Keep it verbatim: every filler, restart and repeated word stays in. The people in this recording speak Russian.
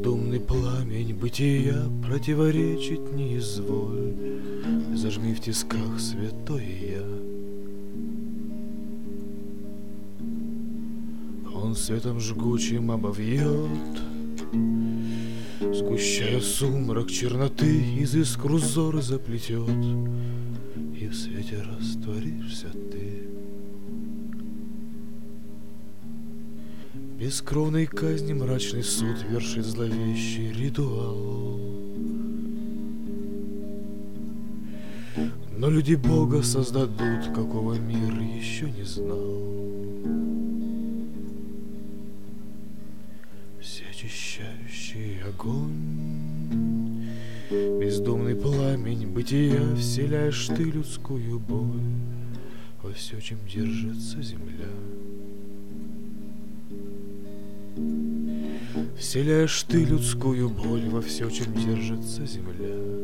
Бездумный пламень бытия противоречить не изволь. Зажми в тисках святое я. Он светом жгучим обовьет, сгущая сумрак черноты, из искр узор заплетет, и в свете растворишься ты. Бескровной казни мрачный суд вершит зловещий ритуал. Но люди Бога создадут, какого мир еще не знал. Всеочищающий огонь, бездумный пламень бытия, вселяешь ты людскую боль во все, чем держится земля. Вселяешь ты людскую боль во все, чем держится земля.